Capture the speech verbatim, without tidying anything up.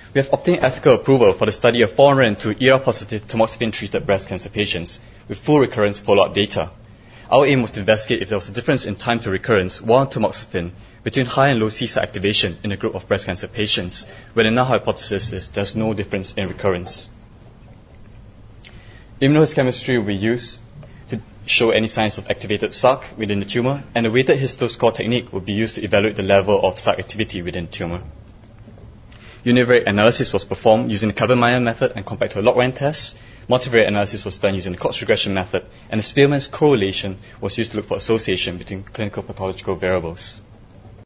We have obtained ethical approval for the study of four hundred two E R positive tamoxifen-treated breast cancer patients with full recurrence follow-up data. Our aim was to investigate if there was a difference in time to recurrence while on tamoxifen between high and low C site activation in a group of breast cancer patients, where the null hypothesis is there's no difference in recurrence. Immunohistochemistry will be used to show any signs of activated S A R C within the tumor, and a weighted histoscore technique will be used to evaluate the level of S A R C activity within the tumor. Univariate analysis was performed using the Kaplan-Meier method and compared to a log-rank test. Multivariate analysis was done using the Cox regression method, and the Spearman's correlation was used to look for association between clinical pathological variables.